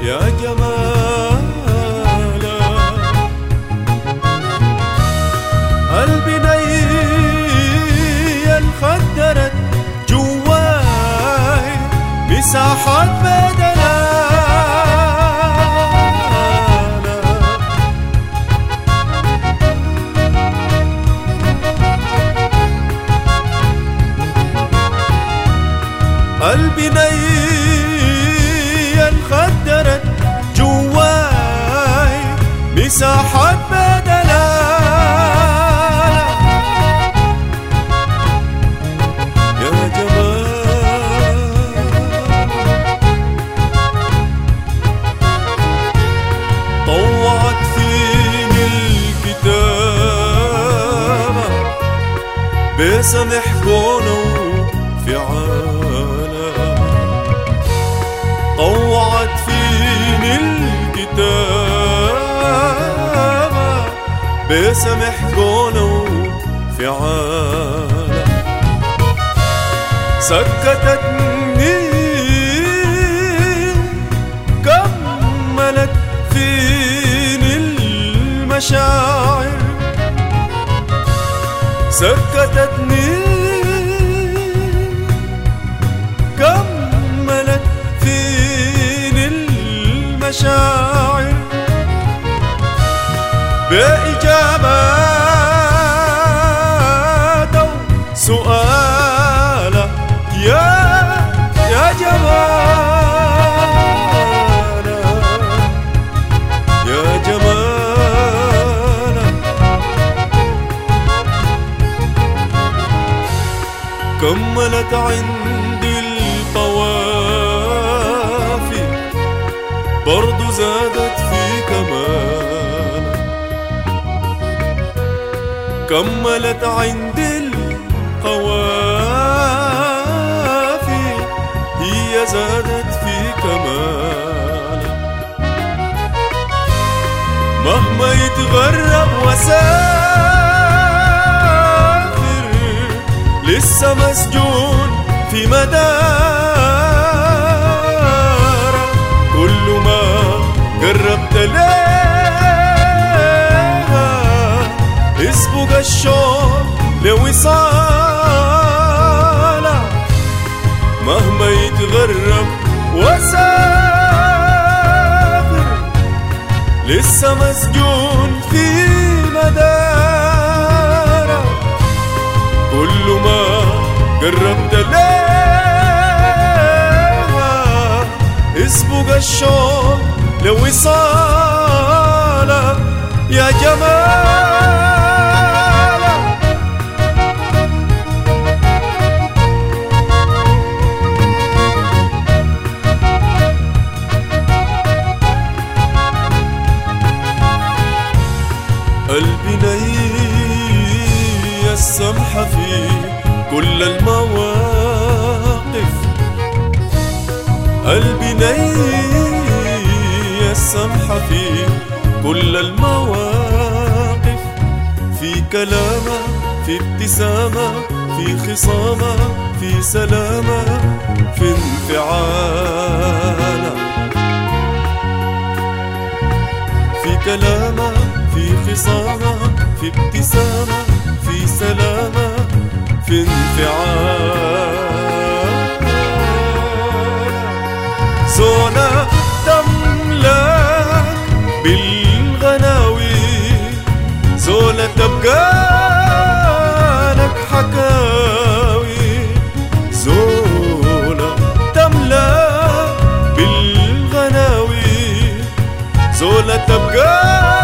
يا جمالا. قلبي نيل خدرت جواي مساحات بدلانا. قلبي نيل خدرت جواي مساحات بدلانا. يا جمال طوعت فيني الكتابة بسمح كونه في عالم. طوعت فيني الكتابة بسمح كونه في عالم. سكتتني كملت فيني المشاعر. سكتتني كملت فيني المشاعر بإجابات أو سؤالة. يا جمالا يا جمالا. كملت عندي الطوافي برضو زادت في كمال. كملت عندي القوافي هي زادت في كمال. مهما يتغرب وسافر لسه مسجون في مدار. كل ما قربت ليها يسبق الشوق لوصالها. مهما يتغرب وسافر لسه مسجون في مدارها. كل ما قربت ليها يسبق الشوق لوصالها. يا جمال قلبي نية السمحة في كل المواقف. قلبي نية السمحة في كل المواقف. في كلامة في ابتسامة في خصامة في سلامة في انفعالة. في كلامة في خصامة في ابتسامة في سلامة في انفعال. زونا تملك بالغناوي. زولا تبقى لك حكاوي. زولا تملك بالغناوي. زولا تبقى